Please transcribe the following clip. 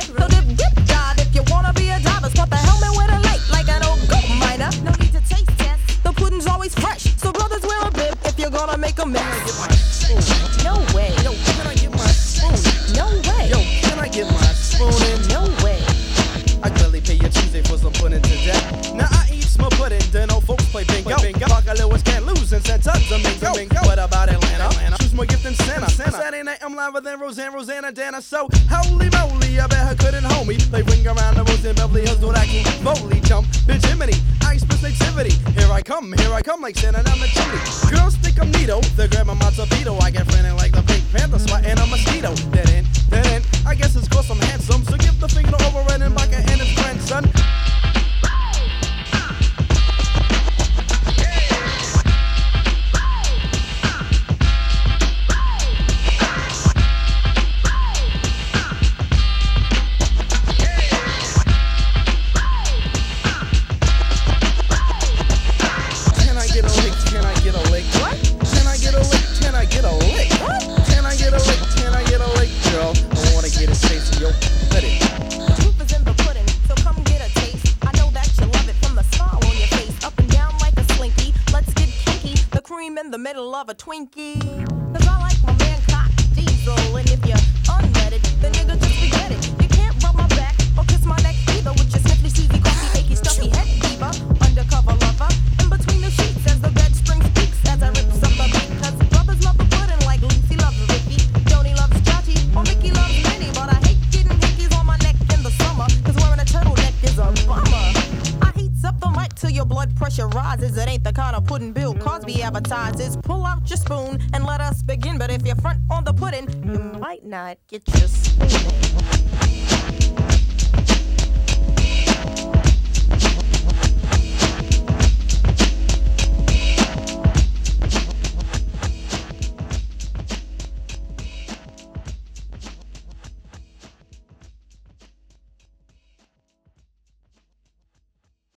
So dip, dive if you wanna be a diver. Spot the helmet with a light like an old gold miner. No need to taste test. The pudding's always fresh. So brothers wear a bib if you're gonna make a mess. No way. Yo, can I get my spoon? No way. Yo, can I get my spoon in? No way. I gladly pay your Tuesday for some pudding today. Now I eat small pudding, then old folks play bingo. Parker Lewis can't lose and send tons of mingo. What about Atlanta? Choose more gift than Santa. Saturday night I'm liver than Rosanna Dana. So holy moly, I bet her couldn't hold me. They ring around the rose in Beverly Hills, do that king Foley jump. Bitch Jiminy, ice plus nativity. Here I come like Santa, I'm a chimney. Girls think I'm neato, they're grabbing my torpedo. I get frantic like the Pink Panther, swatting a mosquito. Dead end. I guess it's cause I'm handsome, so give the finger to Overend and Baca and his grandson. In the middle of a Twinkie. Cause I like my man cock diesel. And if you're unleaded, then nigga just forget it. You can't rub my back or kiss my neck either. With your sniffly, sleazy, coffee, achy, stuffy head diva. Undercover lover. In between the sheets as the bed spring speaks. As I rips up the beat. Cause brothers love the pudding like Lucy loves Ricky. Joni loves Chachi. Or Mickey loves Minnie. But I hate getting hickeys on my neck in the summer. Cause wearing a turtleneck is a bummer. I heats up the mic till your blood pressure rises. It ain't the kind of pudding Bill Cosby advertises. Pull out your spoon and let us begin. But if you're front on the pudding, you might not get your spoon in.